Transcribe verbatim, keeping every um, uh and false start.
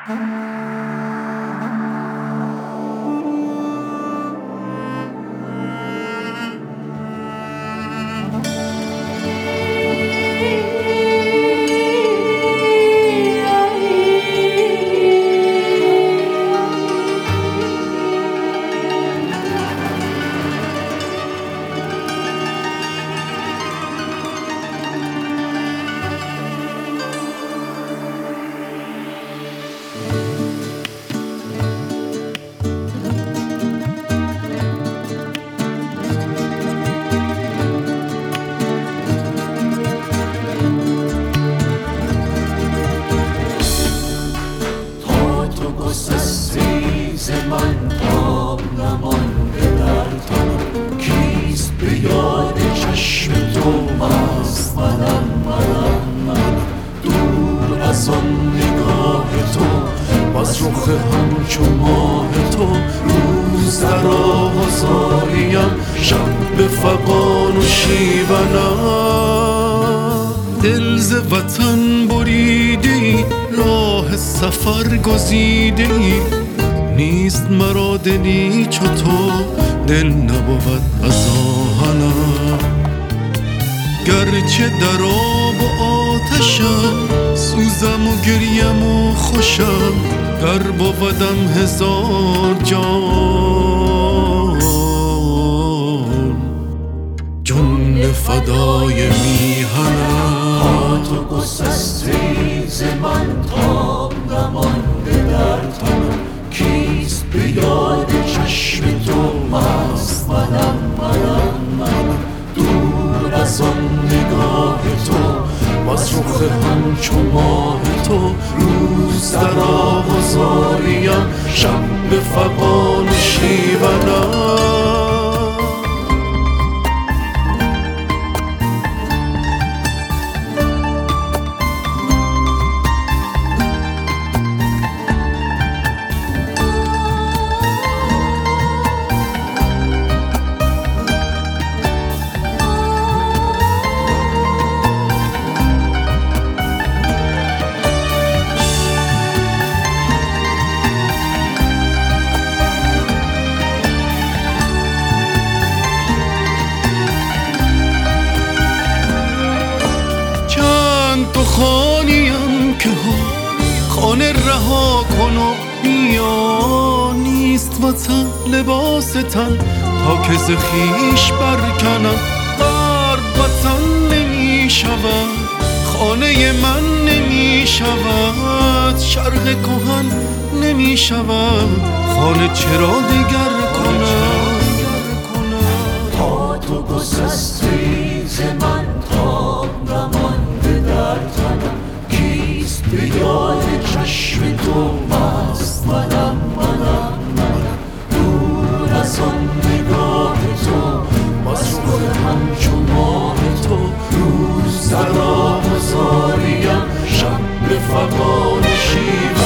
من پام نمانده در تنم، کیست به یاد چشم تو مست؟ منم منم منم دور از آن نگاه تو، باز رخ همچو ماه تو. روز در آزاریم، شب به فغان و شیونم. دل ز وطن بریده ای، راه سفر گزیده ای، نیست مرا دلی چو تو، دل نبود از آهنم. گرچه در آب و آتشم، سوزم و گریم و خوشم، گر بودم هزار جان، جان فدای میهنم. تو گسستی ز من تاب نمانده در تنم، کیست به یاد چشم تو مست؟ منم منم منم دور از آن نگاه تو، باز رخ همچو ماه تو. روز در آزاریم، شب به فغان و شیونم. تو خانیم که ها خانه رها کن و بیا، نیست وطن لباس تن تا که ز خویش برکنم. غرب وطن نمی شود، خانه من نمی شود، شرق کهن نمی شود، خانه چرا دگر کنم؟ تا تو گسستی ز من تاب نمانده در تنم، کیست به یاد چشم تو مست؟ منم منم منم دور از آن نگاه تو، باز رخ همچو ماه تو. روز در آزاریم، شب به فغان و شیونم.